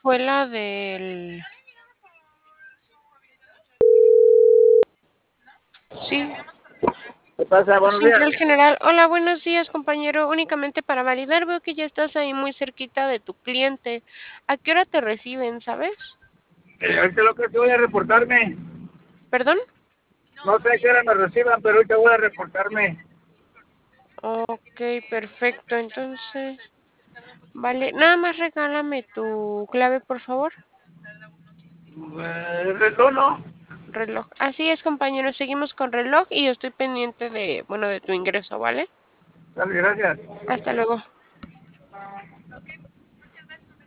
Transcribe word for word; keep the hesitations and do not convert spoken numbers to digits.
escuela del... Sí, ¿Qué pasa? Buenos días. Central General. Hola, buenos días, compañero. Únicamente para validar, veo que ya estás ahí muy cerquita de tu cliente. ¿A qué hora te reciben, sabes? Eh, ahorita lo que sí voy a reportarme. ¿Perdón? No sé a qué hora me reciban, pero ahorita voy a reportarme. Ok, perfecto. Entonces, vale. Nada más regálame tu clave, por favor. Eh, ¿Retorno? Reloj. Así es, compañero. Seguimos con reloj y yo estoy pendiente de, bueno, de tu ingreso, ¿vale? Dale, gracias. Hasta luego.